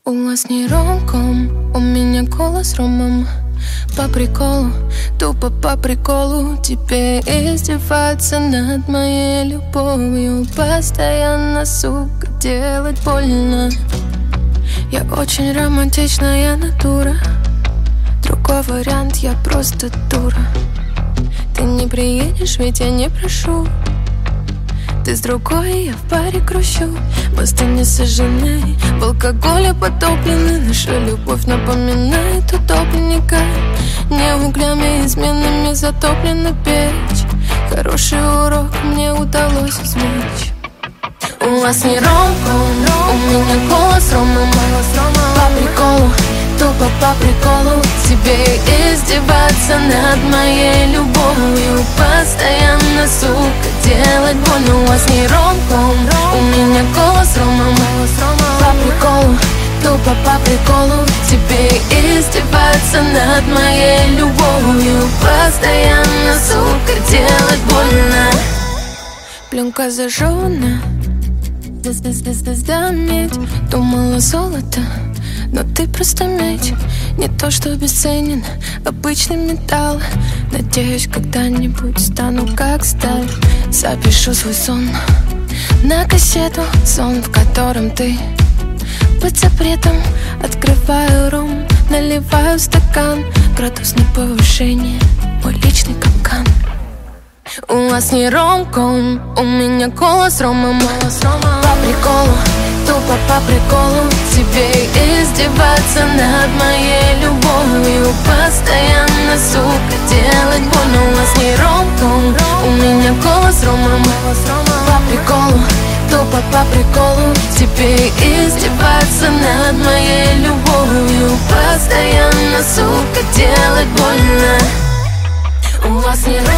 У вас не ромком, у меня кола с ромом. По приколу, тупо по приколу. Тебе издеваться над моей любовью. Постоянно, сука, делать больно. Я очень романтичная натура. Другой вариант, я просто дура. Ты не приедешь, ведь я не прошу. Ты с другой, я в паре кручу. Мосты не сожжены, в алкоголе потоплены. Наша любовь напоминает утопленника. Не углями, изменами затоплена печь. Хороший урок мне удалось извлечь. У вас не ромком, у меня кола с ромом. По приколу, тупо по приколу. Тебе издеваться над моей любовью. Постоянно, сука, делать больно. У вас не ромком, у меня кола с ромом. По приколу, тупо по приколу. Тебе издеваться над моей любовью. Постоянно, сука, делать больно. Пленка зажжена, звезда медь. Думала золото, но ты просто медь. Не то, что бесценен обычный металл. Надеюсь, когда-нибудь стану как сталь. Запишу свой сон на кассету. Сон, в котором ты под запретом. Открываю ром, наливаю стакан. Градус на повышение, мой личный капкан. У вас не ромком, у меня кола с ромом. По приколу, тупо по приколу. Тебе издеваться над моей любовью. Постоянно, сука, делать больно. У вас не ромком, у меня кола с ромом. По приколу, тупо по приколу. Тебе издеваться над моей любовью. Постоянно, сука, делать больно. У вас не ромком.